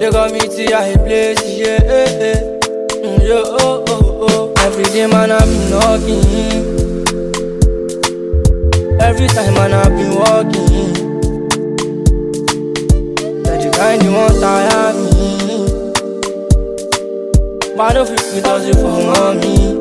They got me to a place, yeah, yo, oh, oh, oh. Every day, man, I've been knocking. Every time, man, I've been walking. That the kind you want, tire me. But I don't feel it does it for mommy,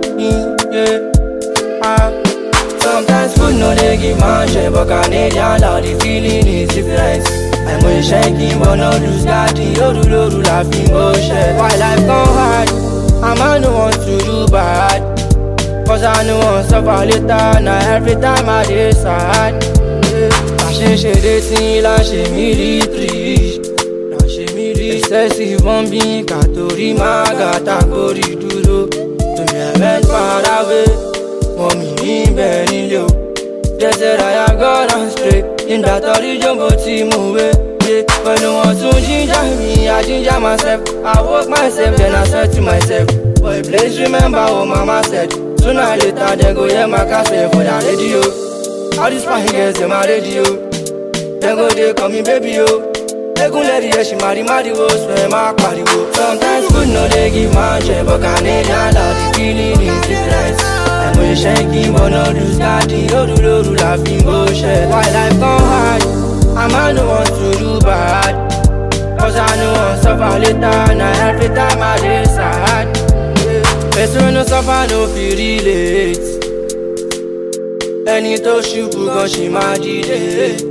yeah. Sometimes food no they give man shit, but Canadian love the feeling is different. I'm only shaking but no lose God, you laughing bullshit. Why life gone hard, I no want to do bad, cause I know want suffer later. Now every time I decide, I change dating, I change military. Excessive bombing, Katori Magata Gori Duro. To me I went far away, mommy in Benilio. They said I have gone straight in that original Botimo way. But no one to ginger me, I ginger myself. I woke myself, then I said to myself, boy, please remember what mama said. Sooner or later, they go hear my cassette for the radio. All these fine girls in my radio. Then go they call me baby, yo. They gon' let it, she marry, wo, swear my party, wo. Sometimes food no they give man shit, but Canadian love the feeling is different. I'm only shaking, but no lose God, you laughing bullshit. Why life gone hard, I no want to do bad, cause I know want suffer later. Now every time I decide, person no suffer no feel relate. Any to shoot, cause she my DJ.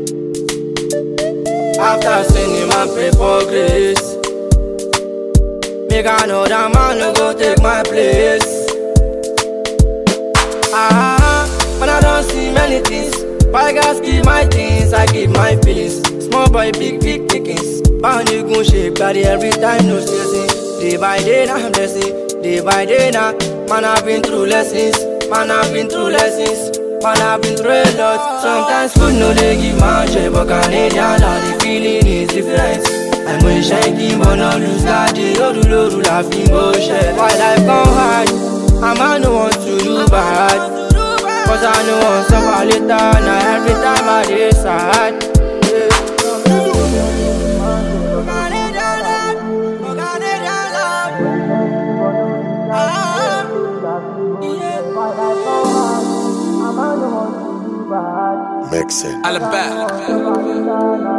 After sinning man pray for grace, make another man no go take my place. When I don't see many things, why guys keep my things, I keep my feelings. Small boy, big pickings. Bound you gon' shape body every time, no stressing. Day by day now I'm blessing, day by day now. Man I've been through lessons, man I've been through lessons. Man, I've been through a lot. Sometimes food no they give man shit, but Canadian love the feeling is different. I'm only shaking but no lose God, you laughing bullshit. Why life gone hard, I no want to do bad, cause I know want suffer later. Now every time I decide, Mixing. Alabama.